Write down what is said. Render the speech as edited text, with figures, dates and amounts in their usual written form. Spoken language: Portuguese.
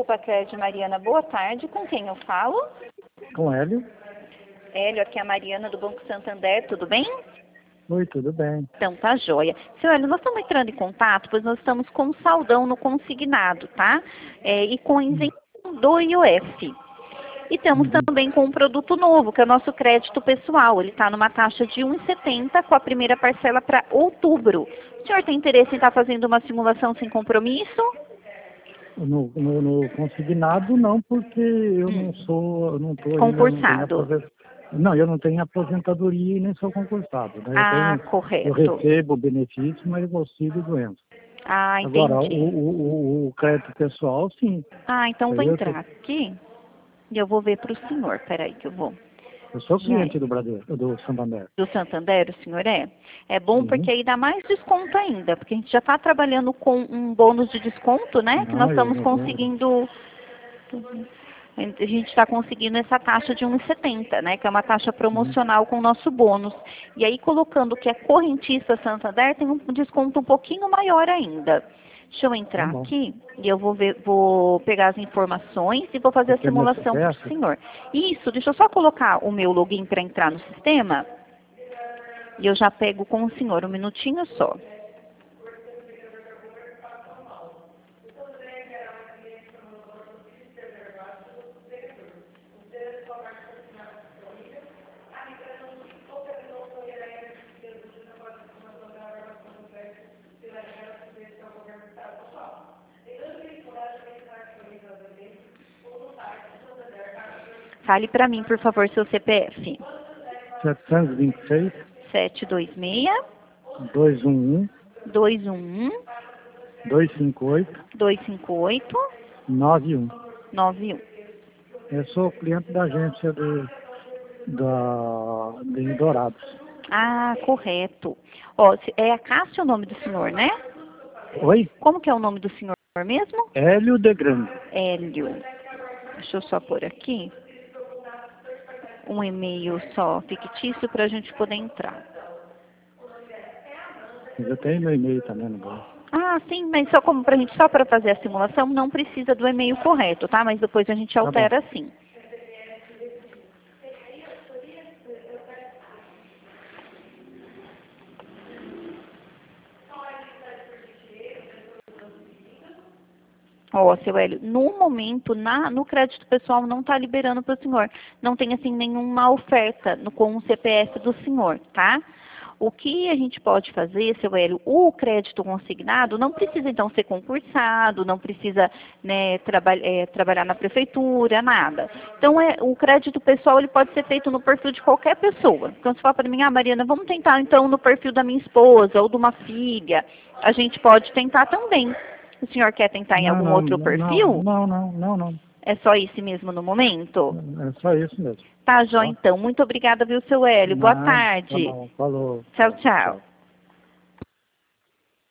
Desculpa, Crédito Mariana. Boa tarde. Com quem eu falo? Com Hélio. Hélio, aqui é a Mariana do Banco Santander. Tudo bem? Oi, tudo bem. Então, tá joia. Seu Hélio, nós estamos entrando em contato, pois nós estamos com um saldão no consignado, tá? E com isenção do IOF. E temos também com um produto novo, que é o nosso crédito pessoal. Ele está numa taxa de 1,70 com a primeira parcela para outubro. O senhor tem interesse em estar fazendo uma simulação sem compromisso? No consignado não, porque eu não estou Concursado. Não, eu não tenho aposentadoria e nem sou concursado, né? Correto. Eu recebo benefício, mas eu auxílio doença. Entendi. Agora, o crédito pessoal, sim. Então vou entrar aqui e eu vou ver para o senhor. Peraí que eu vou. Eu sou cliente do Bradesco, do Santander. Do Santander, o senhor é? É bom porque aí dá mais desconto ainda, porque a gente já está trabalhando com um bônus de desconto, né? Que nós estamos conseguindo. A gente está conseguindo essa taxa de 1,70, né? Que é uma taxa promocional com o nosso bônus. E aí, colocando que é correntista Santander, tem um desconto um pouquinho maior ainda. Deixa eu entrar aqui e eu vou pegar as informações e vou fazer a simulação para o senhor. Isso, deixa eu só colocar o meu login para entrar no sistema. E eu já pego com o senhor, um minutinho só. Fale para mim, por favor, seu CPF. 726 726 211 211 258 258 91. 91. Eu sou cliente da agência de Dourados. Correto. Ó, é a Cássia o nome do senhor, né? Oi? Como que é o nome do senhor mesmo? Hélio de Grande. Hélio. Deixa eu só pôr aqui um e-mail só fictício para a gente poder entrar. Eu tenho meu e-mail também no banco. Sim, mas só para fazer a simulação não precisa do e-mail correto, tá? Mas depois a gente altera sim. Seu Hélio, no momento, no crédito pessoal não está liberando para o senhor. Não tem, assim, nenhuma oferta com o CPF do senhor, tá? O que a gente pode fazer, seu Hélio, o crédito consignado não precisa, então, ser concursado, não precisa, né, trabalhar na prefeitura, nada. Então, o crédito pessoal ele pode ser feito no perfil de qualquer pessoa. Então, se fala para mim, Mariana, vamos tentar, então, no perfil da minha esposa ou de uma filha. A gente pode tentar também. O senhor quer tentar em algum outro perfil? Não. É só esse mesmo no momento? É só isso mesmo. Tá, Jó, então. Muito obrigada, viu, seu Hélio. Boa tarde. Tá bom, falou. Tchau.